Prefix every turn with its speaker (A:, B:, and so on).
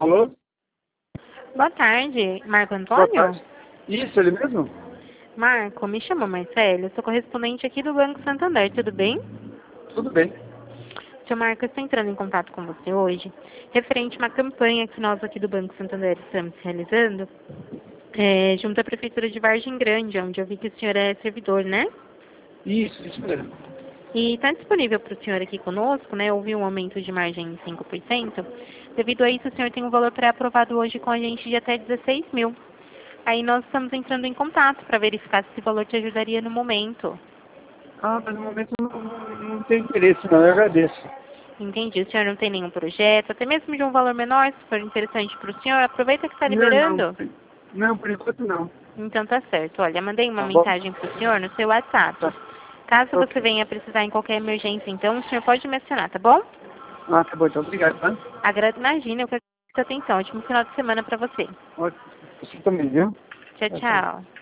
A: Alô?
B: Boa tarde, Marco
A: Boa
B: Antônio?
A: tarde. Isso, ele mesmo?
B: Marco, me chamo Marcelo, eu sou correspondente aqui do Banco Santander, tudo bem?
A: Tudo bem.
B: Seu Marco, eu estou entrando em contato com você hoje, referente a uma campanha que nós aqui do Banco Santander estamos realizando, junto à Prefeitura de Vargem Grande, onde eu vi que o senhor é servidor, né?
A: Isso mesmo.
B: E está disponível para o senhor aqui conosco, né? Houve um aumento de margem em 5%. Devido a isso, o senhor tem um valor pré-aprovado hoje com a gente de até 16 mil. Aí nós estamos entrando em contato para verificar se esse valor te ajudaria no momento.
A: Mas no momento não tem interesse, não. Eu agradeço.
B: Entendi, o senhor não tem nenhum projeto, até mesmo de um valor menor, se for interessante para o senhor, aproveita que está
A: Não.
B: liberando.
A: Não, por enquanto não.
B: Então tá certo. Olha, mandei uma
A: Tá bom?
B: mensagem para o senhor no seu WhatsApp.
A: Tá.
B: Caso você
A: Ok.
B: venha precisar em qualquer emergência, então, o senhor pode me acionar, tá bom?
A: Tá bom. Então, obrigado, tá?
B: Imagina, eu quero a sua atenção. Ótimo final de semana para você.
A: Ótimo. Você também, viu?
B: Tchau,
A: Tchau.
B: tchau.